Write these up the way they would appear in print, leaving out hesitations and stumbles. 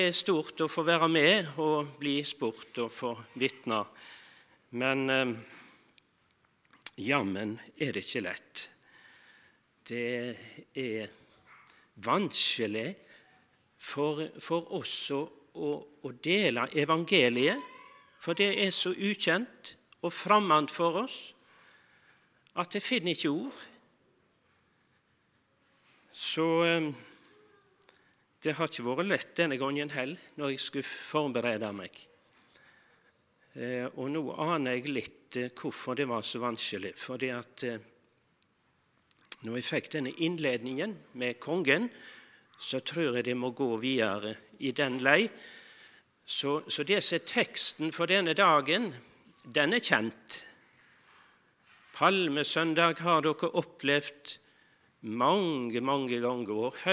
Det er stort å få være med og bli spurt og få vitne, men jammen er det ikke lett. Det er vanskelig for oss å dele evangeliet, for det er så ukjent og fremmed for oss at jeg finner ikke ord. Så det har ikke vært lett denne gangen heller, når jeg skulle forberede meg. Og nå aner jeg litt hvorfor det var så vanskelig, fordi at når jeg fikk denne innledningen med kongen, så tror jeg det må gå videre i den lei. Så det som er teksten for denne dagen, den er kjent. Palmesøndag har dere opplevd mange ganger og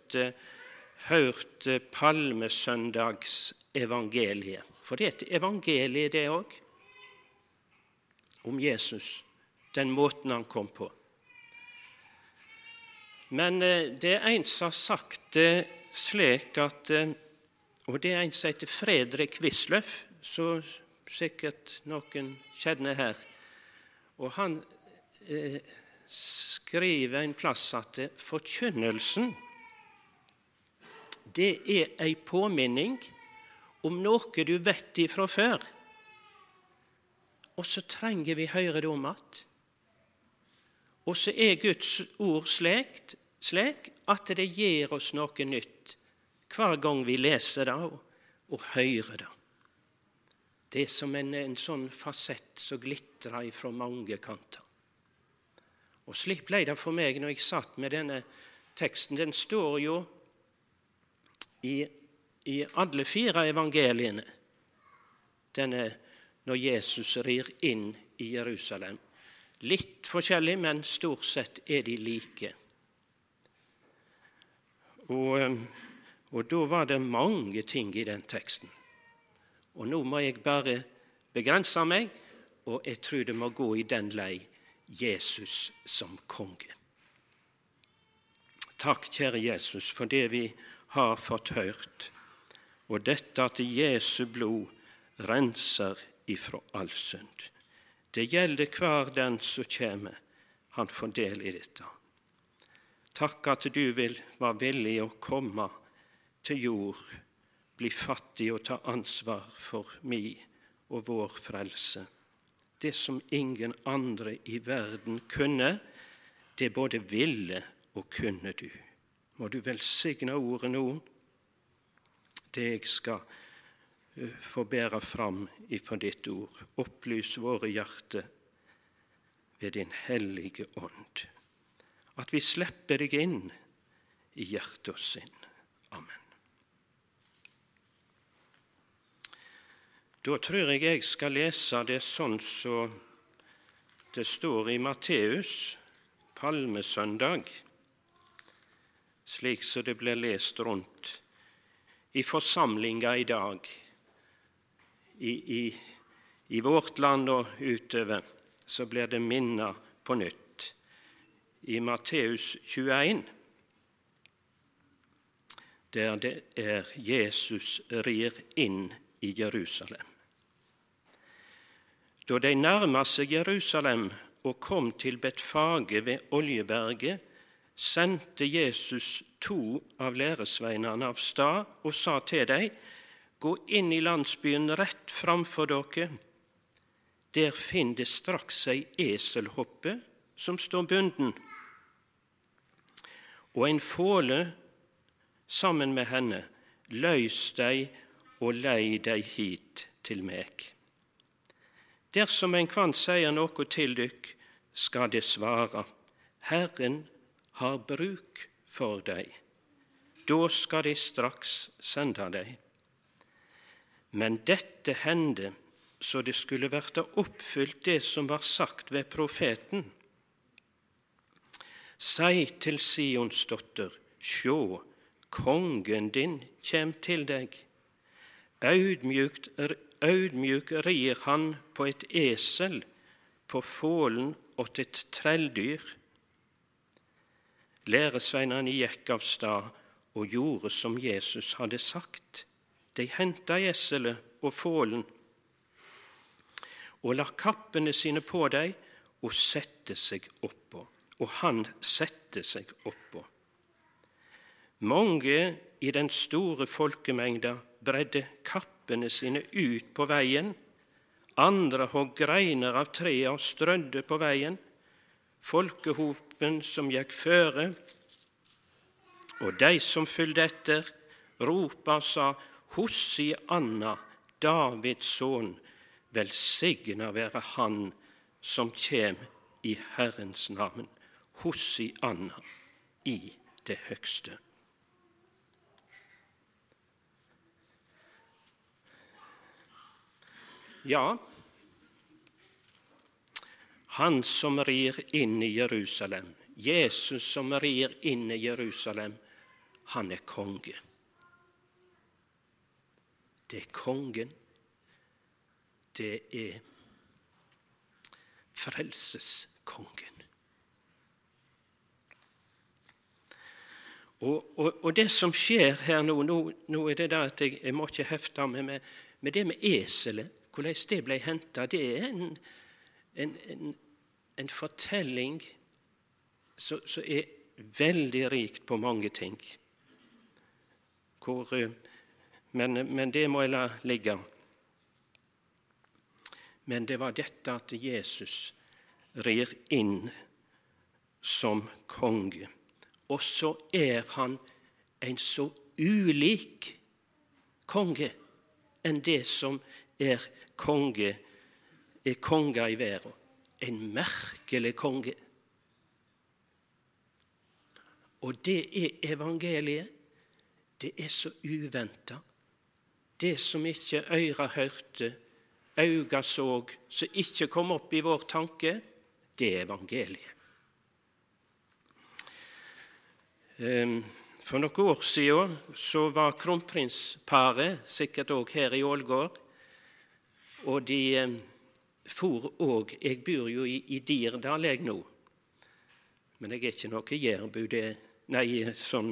hørt Palmesøndags evangeliet. For det er et evangelie det også, om Jesus, den måten han kom på. Men det er en som har sagt det slik at, og det er en som heter Fredrik Wisløff, så sikkert noen kjenner her, og han skriver en plass at forkynnelsen, det er en påminning om noe du vet ifra før, og så trenger vi høre det om at. Og så er Guds ord slik at det gir oss noe nytt hver gang vi leser det og hører det. Det er som en sånn fasett som glitrer fra mange kanter. Og slik ble det for meg når jeg satt med denne teksten. Den står jo i alle 4 evangeliene, denne når Jesus rir inn i Jerusalem. Litt forskjellig, men stort sett er de like. Og da var det mange ting i den teksten. Og nå må jeg bare begrense meg, og jeg tror det må gå i den lei Jesus som konge. Takk, kjære Jesus, for det vi har fått hørt, og dette at Jesu blod renser ifra all synd. Det gjelder hver den som kommer, han får del i dette. Takk at du vil være villig å komme til jord, bli fattig og ta ansvar for mi og vår frelse. Det som ingen andre i verden kunne, det både ville og kunne du. Må du velsigne ordet nå, det jeg skal få bære fram ifra ditt ord. Opplys våre hjerter ved din hellige ånd. At vi slipper deg inn i hjerte og sinn. Amen. Da tror jeg skal lese det sånn så det står i Matteus, Palmesøndag, slik så det ble lest rundt i forsamlinger i dag, i vårt land og utover, så blir det minnet på nytt. I Matteus 21, der det er Jesus rir inn i Jerusalem. Da de nærmet seg Jerusalem og kom til Betfage ved Oljeberget, sendte Jesus 2 av læresveinene av stad og sa til dem: gå inn i landsbyen rett framfor dere. Der finner det straks ei eselhoppe som står bunden, og en fåle sammen med henne. Løs deg og lei deg hit til meg. Dersom en kvann sier noe til dykk, skal det svare: Herren har bruk for deg. Da skal de straks sende deg. Men dette hendte, så det skulle vært oppfylt det som var sagt ved profeten. Si til Sions dotter: sjå, kongen din kjem til deg. Audmjuk rir han på et esel, på fålen åt et trelldyr. Læresveinene gikk av stad og gjorde som Jesus hadde sagt. De henta eselet og fålen og la kappene sine på dem og sette seg oppå. Og han sette seg oppå. Mange i den store folkemengda bredde kappene sine ut på veien, andre hogg greiner av treet og strødde på veien. Folkehopen som gikk føre, og de som fulgte etter, ropa og sa, Hosianna, Davids sønn, velsigna være han som kjem i Herrens navn. Hosianna i det høgste. Ja, han som rir inn i Jerusalem, Jesus som rir inn i Jerusalem, han er konge. Det er kongen. Det er frelseskongen. Og det som skjer her nå er det der at jeg må ikke hefte meg med det med eselet, hvordan det ble hentet. Det er en fortelling som er veldig rikt på mange ting. Men det må jeg la ligge. Men det var dette at Jesus rir inn som konge. Og så er han en så ulik konge enn det som er konger i verden. En merkelig konge. Og det er evangeliet. Det er så uventet. Det som ikke øyra hørte, øyga så, som ikke kom opp i vår tanke, det er evangeliet. For noen år siden så var kronprinsparet, sikkert også her i Ålgård, og de for òg, jeg bor jo i Dirdal jeg nå, men jeg er ikke noe jærbu, sånn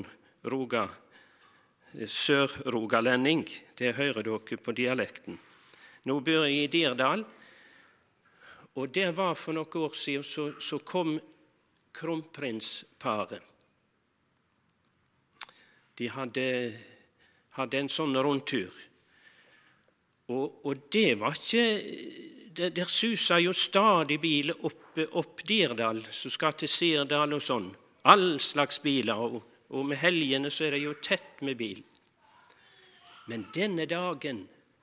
sør-rogalending, det hører dere på dialekten. Nå bor jeg i Dirdal, og det var for noen år siden så kom kronprinsparet. De hadde en sånn rundtur. Og det var ikke, der susa jo stadig biler opp Dirdal, som skal til Sirdal og sånn. All slags biler, og med helgene så er det jo tett med bil. Men denne dagen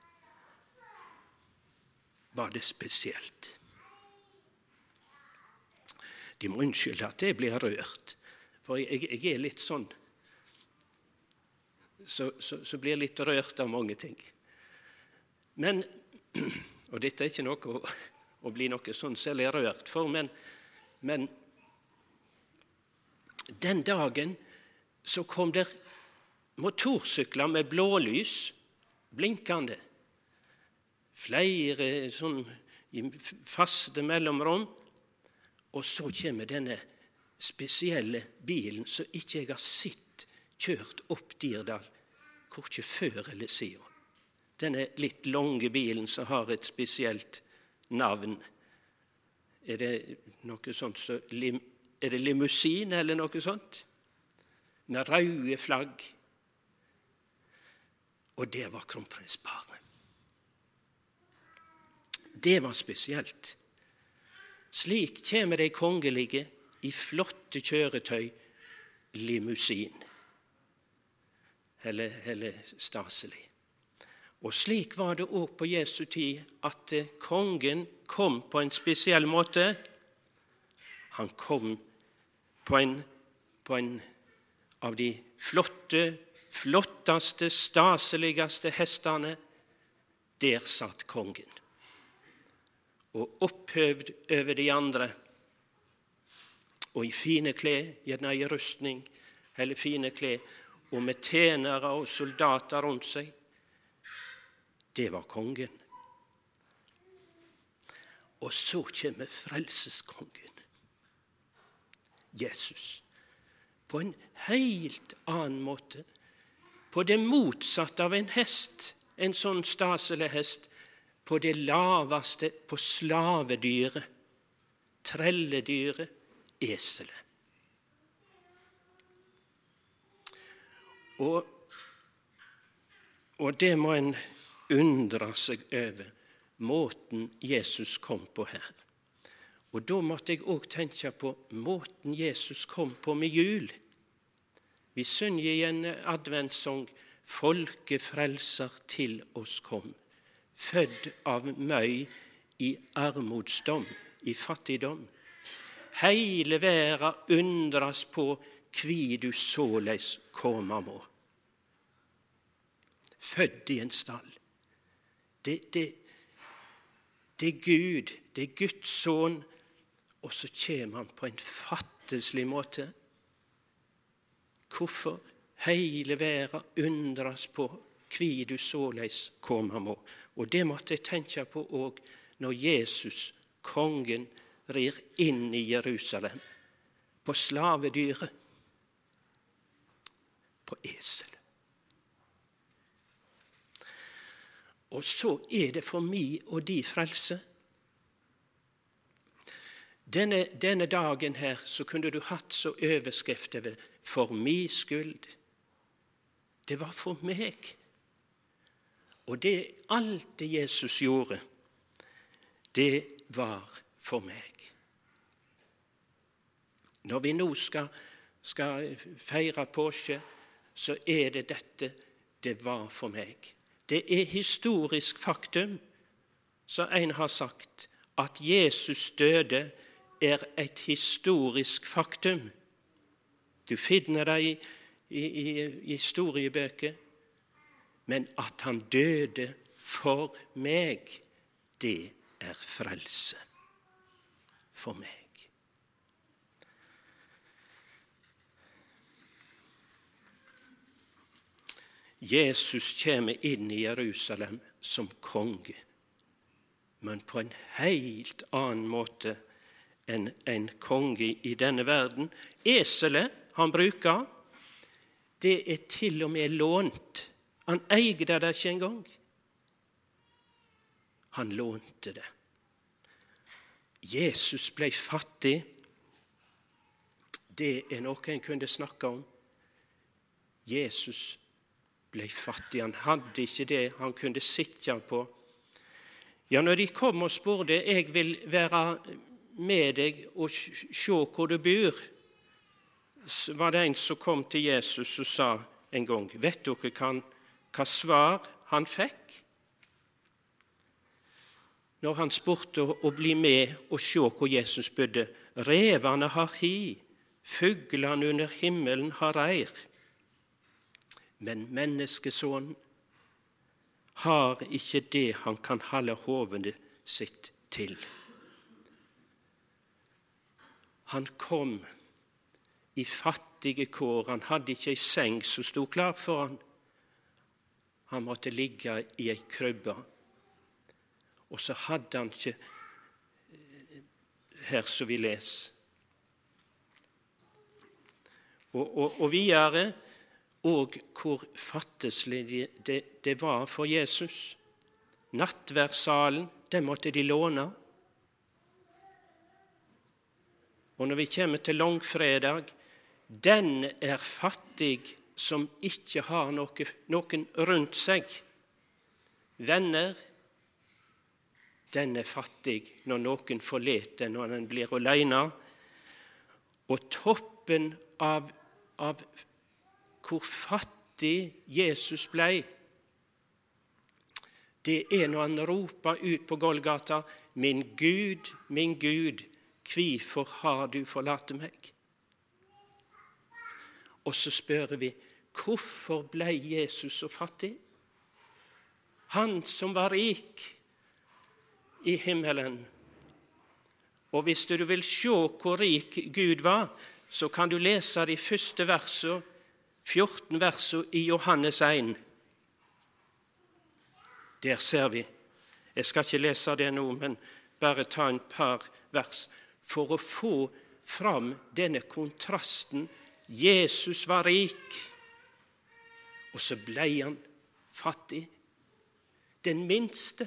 var det spesielt. De må unnskylde at jeg blir rørt, for jeg er litt sånn, så blir litt rørt av mange ting. Men, og dette er ikke noe å bli noe sånn særlig rørt for, men den dagen så kom der motorsykler med blålys, blinkende. Flere sånn i faste mellomrom, og så kommer denne spesielle bilen som ikke jeg har sett kjørt opp Dirdal, hvorkje før eller siden. Denne litt lange bilen som har et spesielt navn. Er det noe sånt er det limousin eller noe sånt? Med røde flagg. Og det var kronprinsparet. Det var spesielt. Slik kommer de kongelige i flotte kjøretøy, limousin. Eller staselig. Og slik var det også på Jesu tid, at kongen kom på en spesiell måte. Han kom på en av de flotteste, staseligste hestene. Der satt kongen. Og opphøvd over de andre. Og i fine klær, gjerne i rustning, eller fine klær, og med tjenere og soldater rundt seg. Det var kongen. Og så kommer frelseskongen, Jesus, på en helt annen måte, på det motsatte av en hest. en sånn staselehest på det laveste, på slavedyret, trelledyret, eselet. Og det må en undre seg over, måten Jesus kom på her. Og da måtte jeg også tenke på måten Jesus kom på med jul. Vi synger i en adventssang, «Folkefrelser til oss kom, fødd av møy i armodsdom, i fattigdom. Heile verda undras på, kvi du såleis koma må.» Fødd i en stall. Det er Gud, det er Guds sønn, og så kommer han på en fatteslig måte. Hvorfor? Heile verda undras på, kvi du såleis koma må. Og det måtte jeg tenke på også når Jesus, kongen, rir inn i Jerusalem, på slavedyret, på esel. Og så er det for meg og de frelse. Denne dagen her så kunne du hatt så overskrift over «For min skyld». Det var for meg. Og det alt det Jesus gjorde, det var for meg. Når vi nå skal feire påske, så er det dette, det var for meg. Det er historisk faktum, så en har sagt, at Jesus døde er et historisk faktum. Du finner det i historiebøker, men at han døde for meg, det er frelse for meg. Jesus kommer inn i Jerusalem som konge, men på en helt annen måte enn en konge i denne verden. Eselet han bruker, det er til og med lånt. Han eide det ikke engang. Han lånte det. Jesus ble fattig. Det er noe en kunne snakke om. Jesus ble fattig. Han hadde ikke det han kunne sitte på. Ja, når de kom og spurte, jeg vil være med deg og se hvor du bor, så var det en som kom til Jesus og sa en gang, vet dere hva svar han fikk? Når han spurte å bli med og se hvor Jesus bodde, revene har hi, fuglene under himmelen har reir. Men menneskesonen har ikke det han kan holde hovedet sitt til. Han kom i fattige kår, han hadde ikke en seng som stod klar for han. Han måtte ligge i en krybbe, og så hadde han ikke, her som vi leser. Og videre, og hvor fatteslig det var for Jesus. Nattverdssalen, den måtte de låne. Og når vi kommer til langfredag, den er fattig som ikke har noen rundt seg. Venner, den er fattig når noen forlater, når den blir alene. Og toppen av hvor fattig Jesus ble, det er når han roper ut på Golgata, min Gud, hvorfor har du forlatt meg? Og så spør vi, hvorfor ble Jesus så fattig? Han som var rik i himmelen. Og hvis du vil se hvor rik Gud var, så kan du lese de første versene, 14 verser i Johannes 1. Der ser vi. Jeg skal ikke lese det nå, men bare ta en par vers for å få fram denne kontrasten. Jesus var rik, og så ble han fattig. den minste.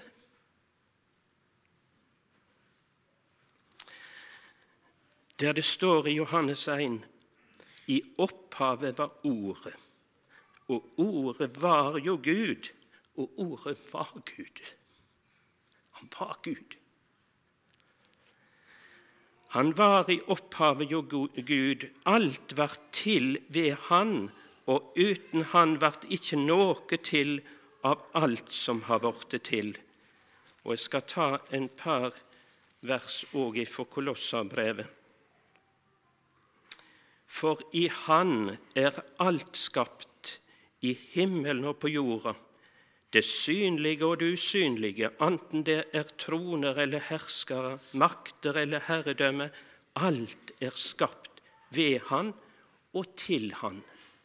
Der det står i Johannes 1, i opphavet var ordet, og ordet var jo Gud, og ordet var Gud. Han var Gud. Han var i opphavet jo Gud, alt var til ved han, og uten han vart ikke noe til av alt som har vorte til. Og jeg skal ta en par vers også fra Kolossabrevet. For i han alt skapt, i himmelen og på jorda, det synlige og det usynlige, enten det troner eller herskere, makter eller herredømme, alt skapt ved han og til han.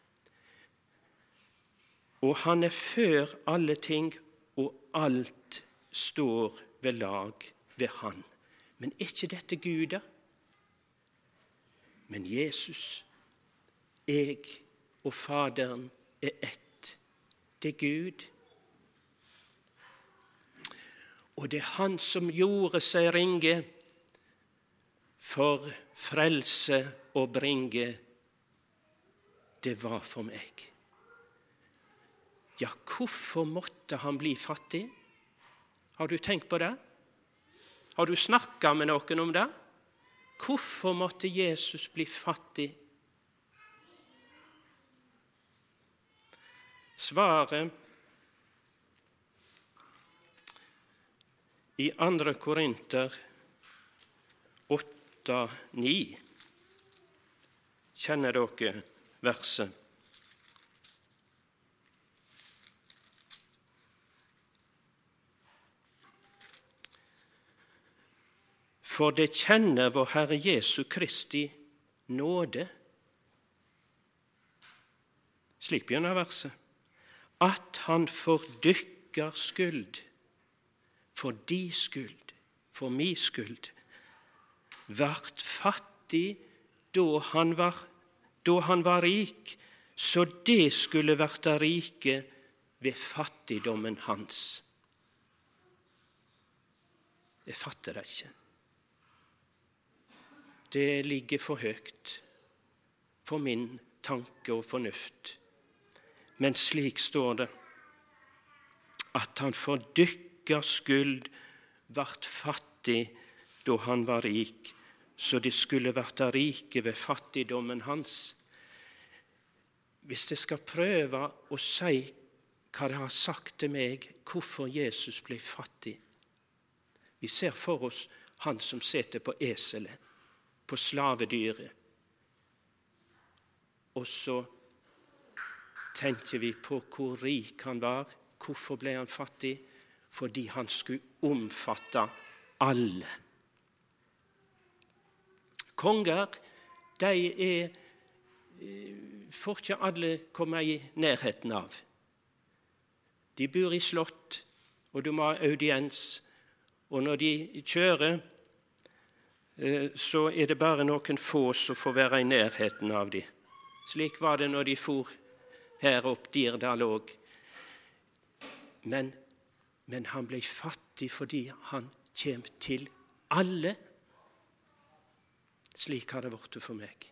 Og han før alle ting, og alt står ved lag ved han. Men ikke dette Gud da? Men Jesus, jeg og Faderen ett. Det Gud. Og det han som gjorde seg ringe for frelse og bringe, det var for meg. Ja, hvorfor måtte han bli fattig? Har du tenkt på det? Har du snakket med noen om det? Hvorfor måtte Jesus bli fattig? Svaret i 2. Korinter 8:9. Kjenner dere verset? For det kjenner vår Herre Jesu Kristi nåde. Slik begynner verset. At han for dykkar skyld, for di skyld, for mi skyld, vart fattig da han var rik, så det skulle verta rike ved fattigdommen hans. Jeg fatter det ikke. Det ligger for høyt for min tanke og fornuft. Men slik står det, at han for dykkar skyld vart fattig da han var rik, så det skulle verta rike ved fattigdommen hans. Hvis jeg skal prøve å si hva det har sagt til meg, hvorfor Jesus ble fattig. Vi ser for oss han som sitter på eselet, på slavedyret. Og så tenker vi på hvor rik han var. Hvorfor ble han fattig? Fordi han skulle omfatte alle. Konger, de får ikke alle komme i nærheten av. De bor i slott, og du må ha audiens. Og når de kjører, så det bare noen få som får være i nærheten av dem. Slik var det når de for her opp Dirdal også. Men han ble fattig fordi han kom til alle. Slik har det vært for meg.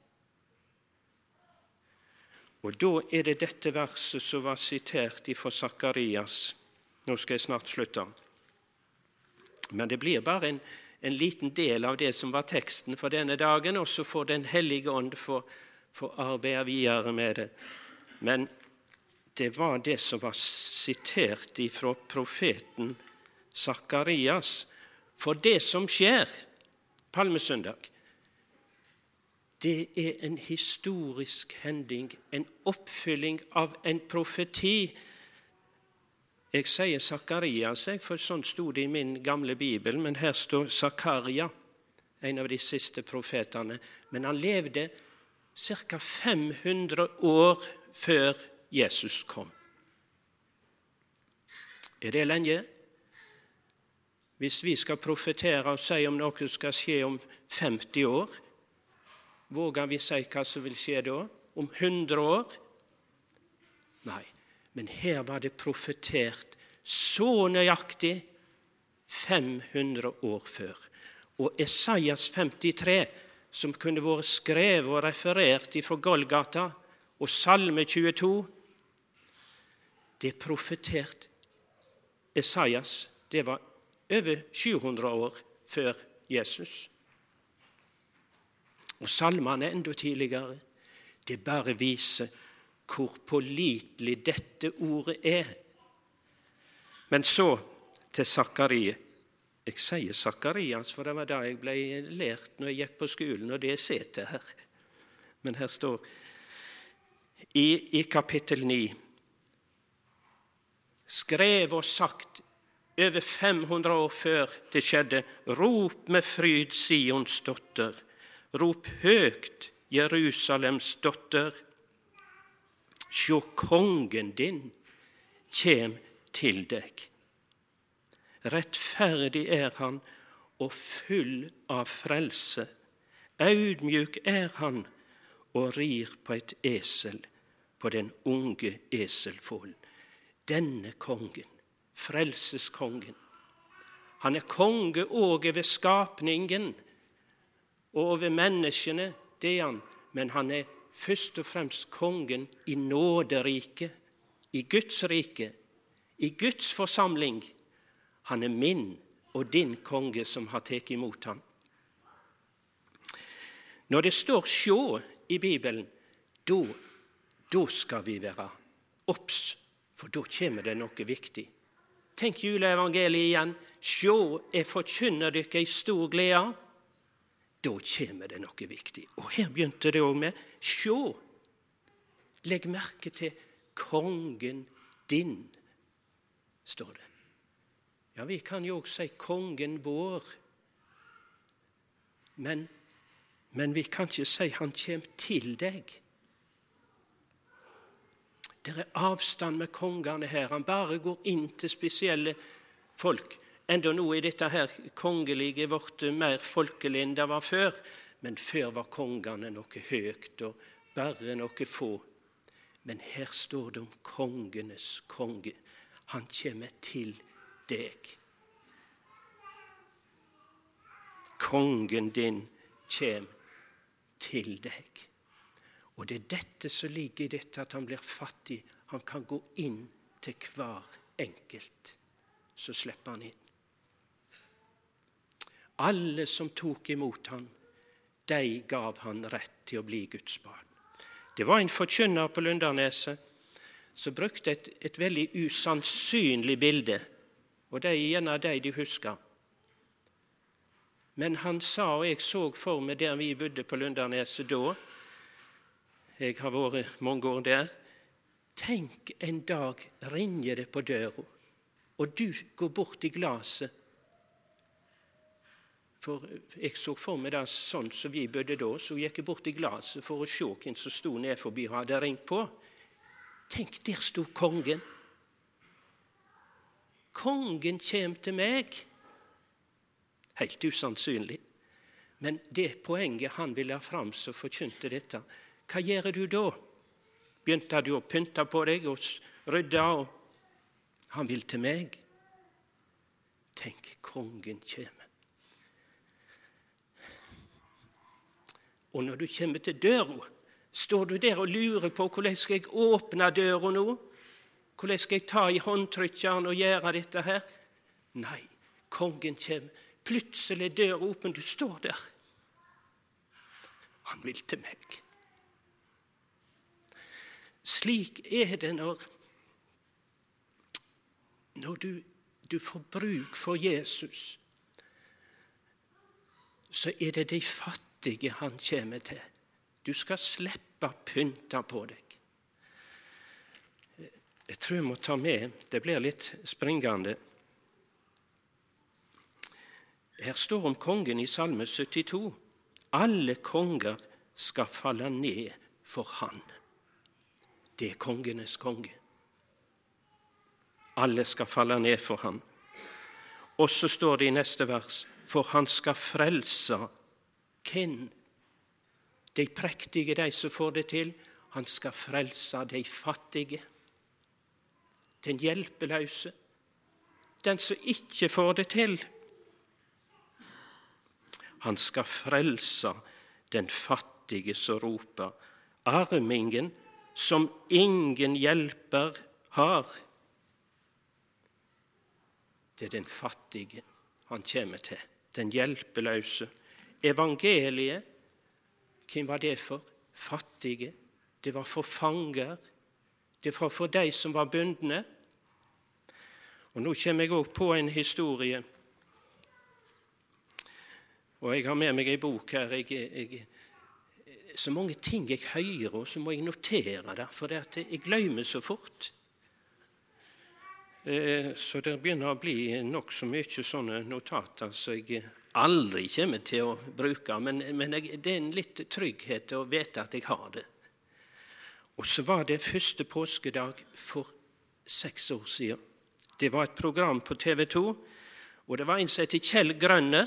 Og da det dette verset som var sitert fra Sakarias. Nå skal jeg snart slutte. Men det blir bare en liten del av det som var teksten for denne dagen, og så får Den hellige ånd få arbeide videre med det. Men det var det som var sitert fra profeten Sakarias. For det som skjer palmesøndag, det en historisk hending, en oppfylling av en profeti. Jeg sier Sakarias, for sånn stod det i min gamle bibel, men her står Zakaria, en av de siste profetene. Men han levde ca. 500 år før Jesus kom. Det lenge? Hvis vi skal profetere og si om noe skal skje om 50 år, våger vi si hva som vil skje da? Om 100 år? Nei, men her var det profetert så nøyaktig 500 år før. Og Esaias 53, som kunne vært skrevet og referert fra Golgata, og Salme 22, det profetert Esaias, det var over 700 år før Jesus. Og salmene enda tidligere. Det bare viser hvor pålitelig dette ordet er. Men så til Sakarias. Jeg sier Sakarias, for det var da jeg ble lært når jeg gikk på skolen, og det setet her. Men her står i kapittel 9, skrev og sagt over 500 år før det skjedde: rop med fryd, Sions dotter. Rop høgt, Jerusalems dotter. Sjå, kongen din kjem til deg. Rettferdig er han og full av frelse. Audmjuk er han og rir på et esel, på den unge eselfålen. Denne kongen, frelseskongen, han er konge og over skapningen og over menneskene, det er han, men han er først og fremst kongen i nåderiket, i Guds rike, i Guds forsamling. Han er min og din konge som har tatt imot ham. Når det står sjå i Bibelen, da skal vi være obs, for da kommer det noe viktig. Tenk juleevangeliet igjen. Sjå, jeg forkynner dere i stor glede. Da kommer det noe viktig. Og her begynte det også med sjå. Legg merke til kongen din, står det. Ja, vi kan jo også si kongen vår. Men vi kan ikke si han kommer til deg. Det er avstand med kongene her. Han bare går inn til spesielle folk. Enda nå er dette her kongelige vårt mer folkelig enn det var før. Men før var kongene noe høyt og bare noe få. Men her står det om kongenes konge. Han kommer til deg. Kongen din kommer til deg. Og det er dette som ligger i dette, at han blir fattig. Han kan gå inn til hver enkelt. Så slipper han inn. Alle som tok imot han, de gav han rett til å bli Guds barn. Det var en forkynner på Lunderneset som brukte et veldig usannsynlig bilde, og det er gjerne de husker. Men han sa, og jeg så for meg der vi bodde på Lunderneset da, jeg har vært mange år der, tenk en dag ringer det på døra, og du går bort i glaset. For jeg så for meg det sånn som vi bodde da, så gikk jeg bort i glaset for å se hvem som stod ned forbi og hadde ringt på. Tenk, der stod kongen. Kongen kommer til meg. Helt usannsynlig. Men det poenget han ville ha fram, så forkynte dette. Hva gjør du da? Begynte du å pynte på deg og rydde? Og han vil til meg. Tenk, kongen kommer. Og når du kommer til døra, står du der og lurer på hvordan skal jeg åpne døra nå? Hvordan skal jeg ta i håndtrykkeren og gjøre dette her? Nei, kongen kommer. Plutselig er døra åpen, du står der. Han vil til meg. Slik er det når du får bruk for Jesus, så er det de fattige han kommer til. Du skal slippe pynta på deg. Jeg tror jeg må ta med, det blir litt springende. Her står om kongen i Salme 72. Alle konger skal falle ned for han. Det er kongenes konge. Alle skal falle ned for han. Og så står det i neste vers, for han skal frelse hvem? De prektige, de som får det til. Han skal frelse de fattige, den hjelpeløse, den som ikke får det til. Han skal frelse den fattige som roper, armingen som ingen hjelper har. Det er den fattige han kommer til, den hjelpeløse. Evangeliet, hvem var det for? Fattige. Det var for fanger. Det var for de som var bundne. Og nå kommer jeg også på en historie. Og jeg har med meg en bok her. Så mange ting jeg hører, og så må jeg notere det, for jeg glemmer så fort. Så det begynner å bli nok så mye sånne notater som jeg aldri kommer til å bruke, men det er en litt trygghet å vite at jeg har det. Og så var det første påskedag for 6 år siden. Det var et program på TV 2, og det var en som heter Kjell Grønner.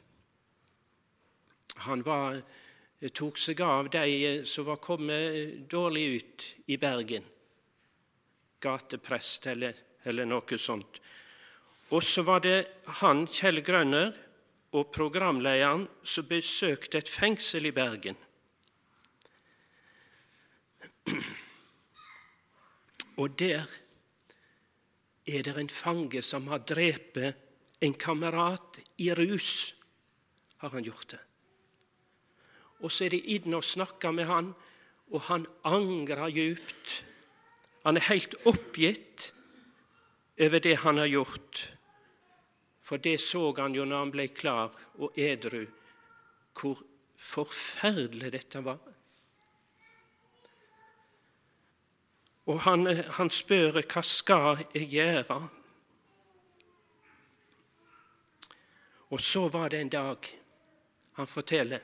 Han tok seg av de som var kommet dårlig ut i Bergen. Gateprest eller noe sånt. Og så var det han, Kjell Grønner, og programlederen som besøkte et fengsel i Bergen. Og der er det en fange som har drepet en kamerat i rus, har han gjort det. Og så er de inne og snakker med han, og han angrer djupt. Han er helt oppgitt over det han har gjort. For det så han jo når han ble klar og edru, hvor forferdelig dette var. Og han spør, hva skal jeg gjøre? Og så var det en dag, han forteller,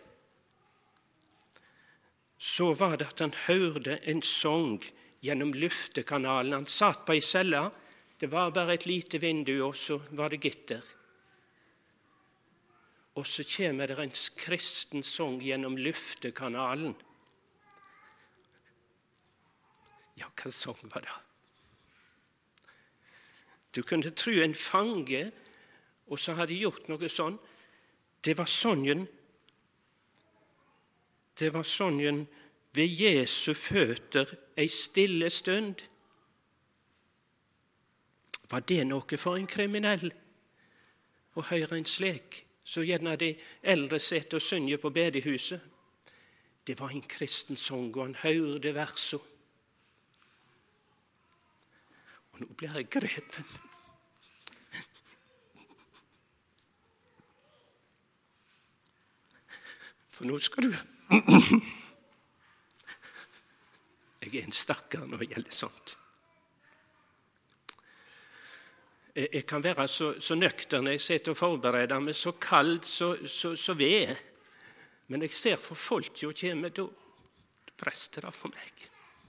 så var det at han hørte en sang gjennom luftekanalen. Han satt på ei celle, det var bare et lite vindu, og så var det gitter. Og så kommer det en kristen sang gjennom luftekanalen. Ja, hva sang var det? Du kunne tro en fange, og så hadde de gjort noe sånn. Det var sangen ved Jesu føtter ei stille stund. Var det noe for en kriminell å høre en slik, så gjerne de eldre sitter og synger på bedehuset? Det var en kristen sang, og han hørte verset. Og nå blir jeg grepen. For nå skal du... Jeg er en stakkar når det gjelder sånt. Jeg kan være så nøktern når jeg sitter og forbereder meg, så kald, så ved. Men jeg ser for folk jo kommer, da prester det for meg.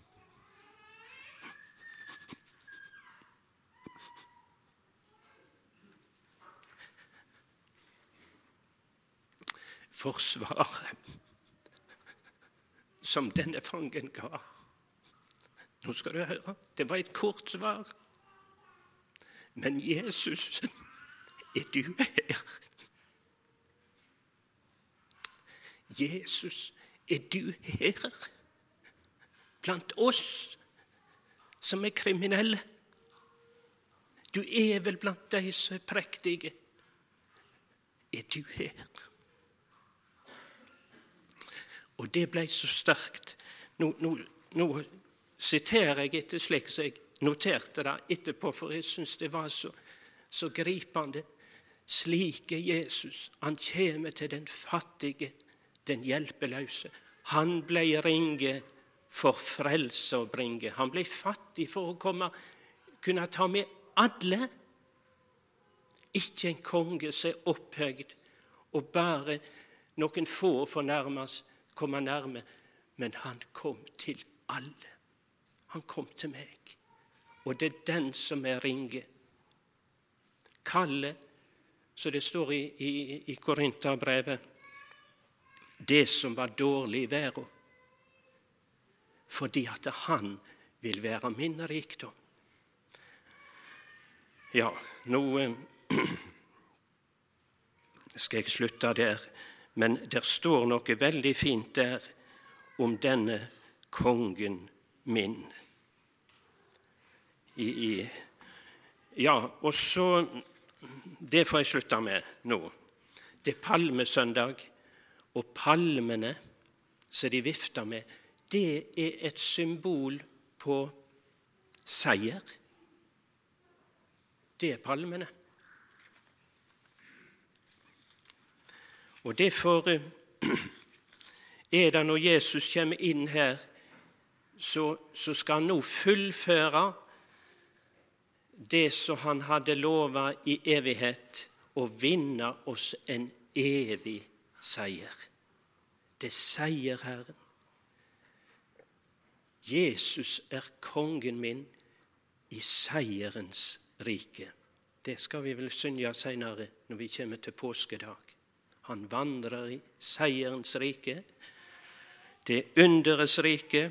Forsvaret som denne fangen ga. Nå skal du høre, det var et kort svar. Men Jesus, er du her? Jesus, er du her? Blant oss som er kriminelle? Du er vel blant de som er prektige? Er du her? Og det ble så sterkt. Nå siterer jeg etter slik som jeg noterte det etterpå, for jeg synes det var så gripende. Slik er Jesus. Han kommer til den fattige, den hjelpeløse. Han ble ringe for frelse og bringe. Han ble fattig for å kunne ta med alle. Ikke en konge som er opphøyd, og bare noen få fornærmes komme nærme, men han kom til alle. Han kom til meg. Og det er den som er ringe. Kalle, så det står i Korinterbrevet, det som var dårlig i verden, fordi at han vil være min rikdom. Ja, nå skal jeg slutte der, men der står noe veldig fint der om denne kongen min. Ja, og så, det får jeg slutte med nå. Det er palmesøndag, og palmene som de vifter med, det er et symbol på seier. Det er palmene. Og derfor er det når Jesus kommer inn her, så skal han nå fullføre det som han hadde lovet i evighet, og vinne oss en evig seier. Det sier Herren. Jesus er kongen min i seierens rike. Det skal vi vel synge senere når vi kommer til påskedag. Han vandrer i seierens rike. Det er underets rike.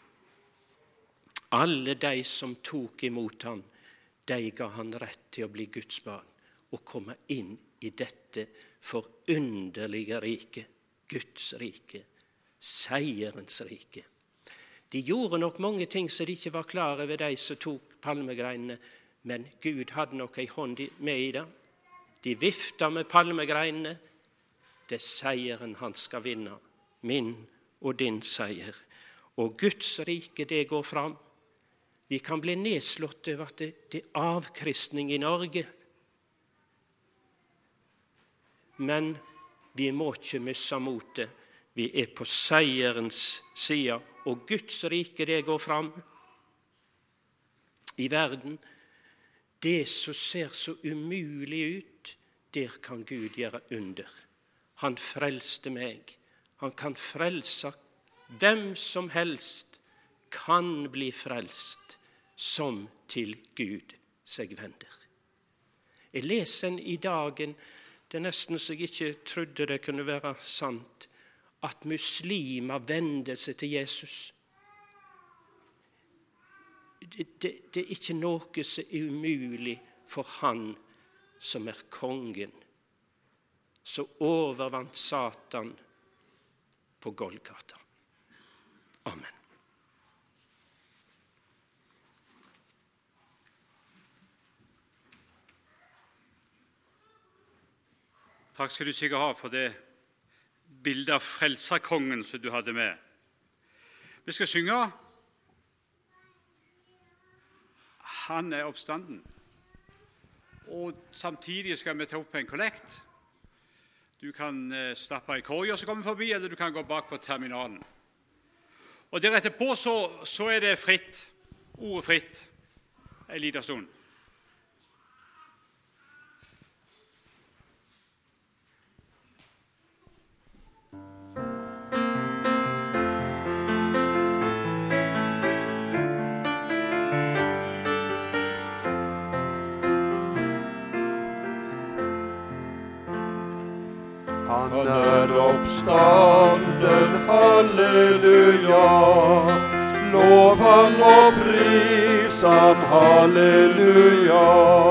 Alle de som tok imot han, de ga han rett til å bli Guds barn og komme inn i dette forunderlige rike, Guds rike, seierens rike. De gjorde nok mange ting som de ikke var klar over, de som tok palmegreinene, men Gud hadde nok en hånd med i det. De vifta med palmegreinene. Det er seieren han skal vinne, min og din seier. Og Guds rike, det går fram. Vi kan bli nedslått over at det er avkristning i Norge. Men vi må ikke miste motet. Vi er på seierens side, og Guds rike, det går fram i verden. Det som ser så umulig ut, der kan Gud gjøre under. Han frelste meg. Han kan frelse hvem som helst, kan bli frelst, som til Gud seg vender. Jeg leser den i dagen, det er nesten så jeg ikke trodde det kunne være sant, at muslimer vender seg til Jesus. Det er ikke noe som er umulig for han som er kongen, så overvant Satan på Golgata. Amen. Takk skal du sikkert ha for det bildet av frelserkongen som du hadde med. Vi skal synge Han er oppstanden. Og samtidig skal vi ta opp en kollekt. Du kan slappe i korget som kommer forbi, eller du kan gå bak på terminalen. Og deretterpå så er det fritt, ordet fritt, en liten stund. Han er oppstanden, halleluja. Lov han og pris ham, halleluja.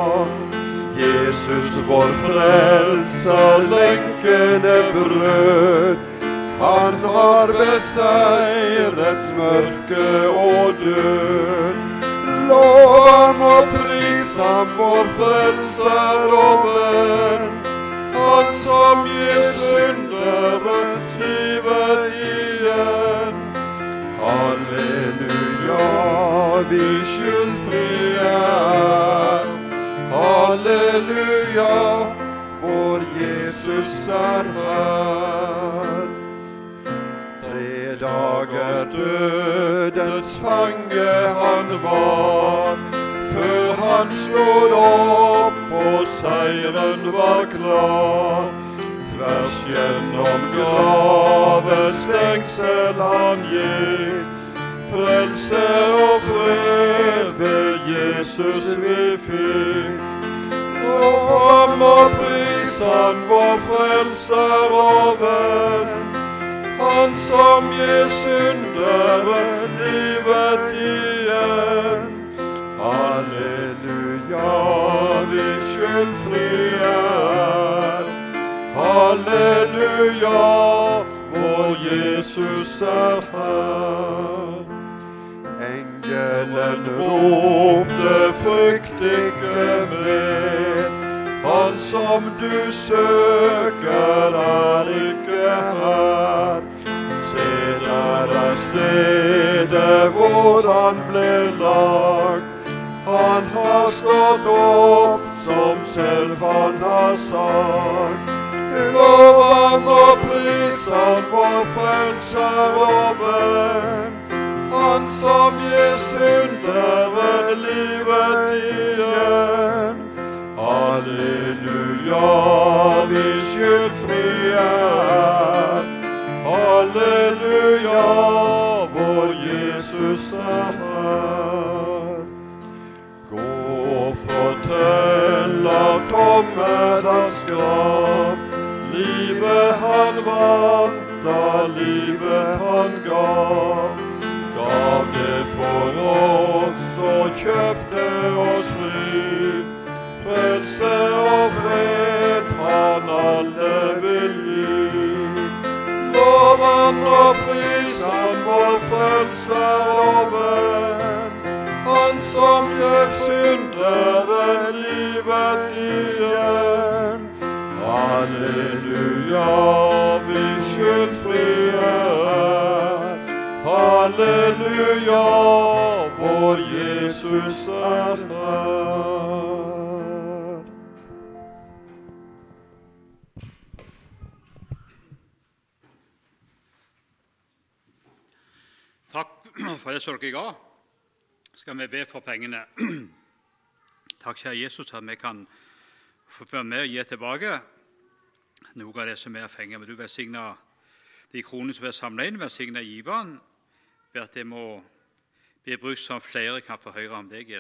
Jesus vår frelser, lenkene brød. Han har beseiret mørke og død. Lov ham og pris ham, vår frelser og venn. Han som gir syndere livet igjen. Halleluja, vi skyldfrie er. Halleluja, vår Jesus er her. 3 dager dødens fange han var, før han stod opp og seieren var klar. Tvers gjennom gravens stengsel han gikk, frelse og fred ved Jesus vi fikk. Lov ham og pris han, vår frelser og venn. Han som gir syndere livet igjen. Halleluja, skyldfrie er. Halleluja, vår Jesus er her. Engelen ropte, frykt ikke mer, han som du søker er ikke her. Se, der er stedet hvor han ble lagt, han har stått opp som selv han har sagt. Lov han og pris han, vår frelser og venn, han som gir syndere livet igjen. Halleluja, vi skyldfrie er. Halleluja, vår Jesus er her. Gå, fortell at tommer hans grav, livet han vant, da livet han gav. Gav det for oss og kjøpte oss fri. Frelse og fred han alle vil gi. Lov han og pris han, vår frelser og venn, han som gjør syndere livet igjen. Halleluja, vi skyldfrie er. Halleluja, vår Jesus er her. Takk for det som dere ga. Skal vi be for pengene. Takk, kjære Jesus, at vi kan få være med og gi tilbake noe av det som er fengt. Men du velsigner de kronene som er samlet inn, velsigner giveren, ved at det må bli brukt som flere kan få høre om deg, Jesus.